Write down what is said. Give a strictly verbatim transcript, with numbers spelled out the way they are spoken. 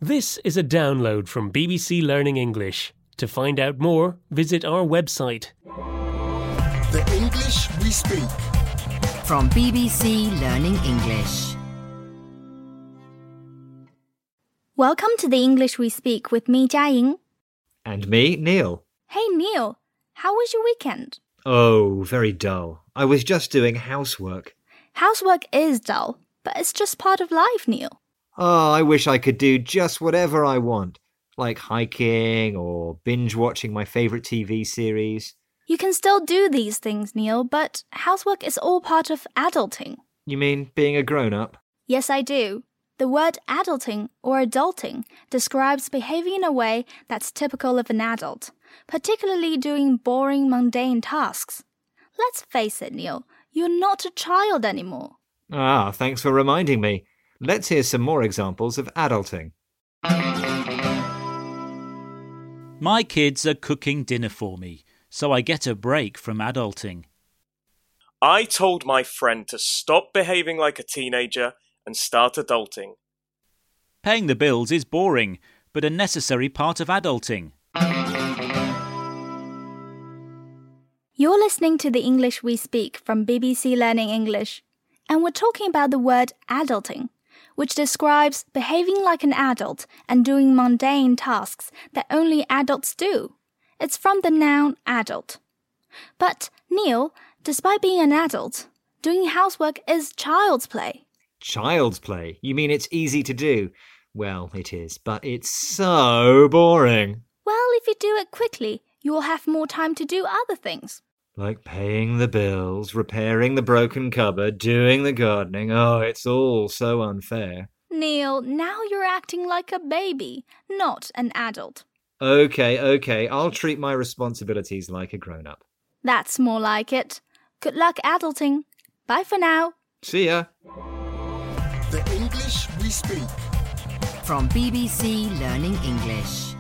This is a download from B B C Learning English. To find out more, visit our website. The English we speak. From B B C Learning English. Welcome to the English we speak with me, Jiaying. And me, Neil. Hey, Neil. How was your weekend? Oh, very dull. I was just doing housework. Housework is dull, but it's just part of life, Neil. Oh, I wish I could do just whatever I want, like hiking or binge-watching my favourite T V series. You can still do these things, Neil, but housework is all part of adulting. You mean being a grown-up? Yes, I do. The word adulting or adulting describes behaving in a way that's typical of an adult, particularly doing boring, mundane tasks. Let's face it, Neil, you're not a child anymore. Ah, thanks for reminding me. Let's hear some more examples of adulting. My kids are cooking dinner for me, so I get a break from adulting. I told my friend to stop behaving like a teenager and start adulting. Paying the bills is boring, but a necessary part of adulting. You're listening to the English we speak from B B C Learning English, and we're talking about the word adulting, which describes behaving like an adult and doing mundane tasks that only adults do. It's from the noun adult. But, Neil, despite being an adult, doing housework is child's play. Child's play? You mean it's easy to do? Well, it is, but it's so boring. Well, if you do it quickly, you will have more time to do other things. Like paying the bills, repairing the broken cupboard, doing the gardening. Oh, it's all so unfair. Neil, now you're acting like a baby, not an adult. Okay, okay, I'll treat my responsibilities like a grown-up. That's more like it. Good luck adulting. Bye for now. See ya. The English we speak. From B B C Learning English.